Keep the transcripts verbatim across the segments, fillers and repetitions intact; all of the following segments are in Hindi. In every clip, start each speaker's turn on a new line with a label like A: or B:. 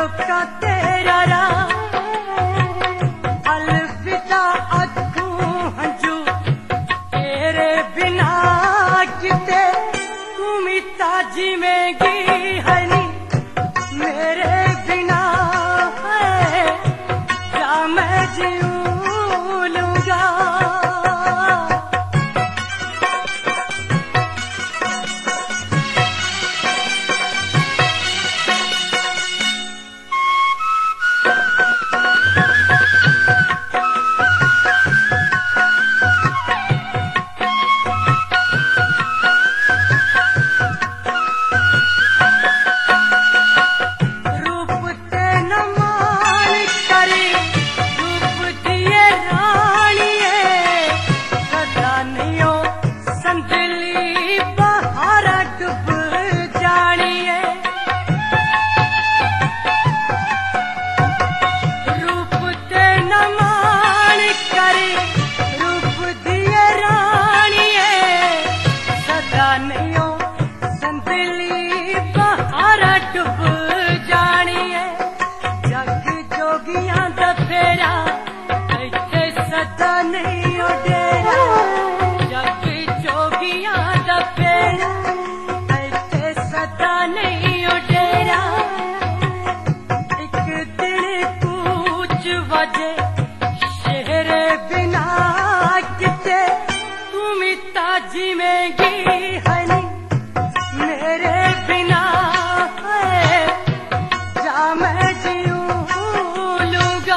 A: रोका तेरा राह, अलविदा अखूं हंजू तेरे बिना किते तू मिता जिवेंगी हनी मेरे बिना है क्या मैं जीऊं लूंगा। शेरे बिना किते तू मिता जिवेंगी हनी मेरे बिना है क्या मैं जीऊं लूंगा।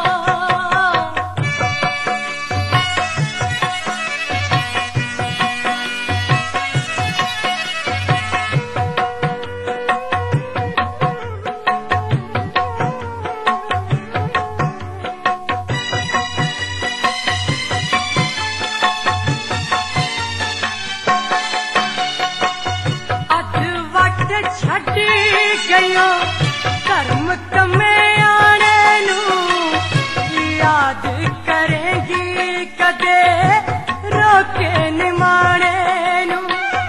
A: गयो कर्म तमे आने नू याद करेंगी कदे रोके निमाने नू।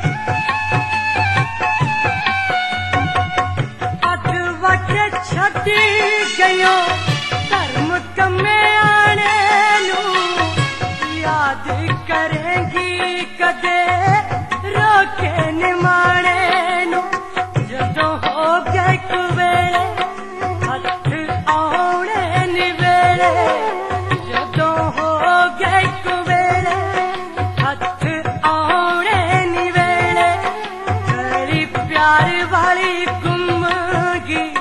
A: अद वट छड़ी गयो कर्म तमे आने नू याद करेंगी कदे रोके निमाने नू। जदों हो गए कुवेले हथ आउणे निवेले, जदों हो गए कुवेले हथ आउणे निवेले, तेरी प्यार वाली गुमगी